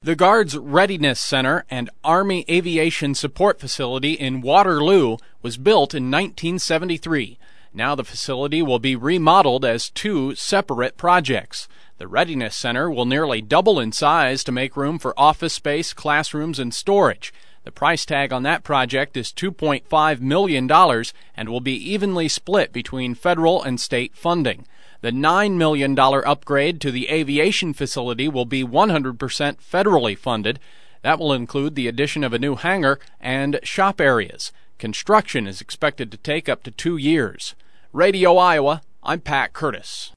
The Guards Readiness Center and Army Aviation Support Facility in Waterloo was built in 1973. Now the facility will be remodeled as two separate projects. The Readiness Center will nearly double in size to make room for office space, classrooms, and storage. The price tag on that project is $2.5 million and will be evenly split between federal and state funding. The $9 million upgrade to the aviation facility will be 100% federally funded. That will include the addition of a new hangar and shop areas. Construction is expected to take up to 2 years. Radio Iowa, I'm Pat Curtis.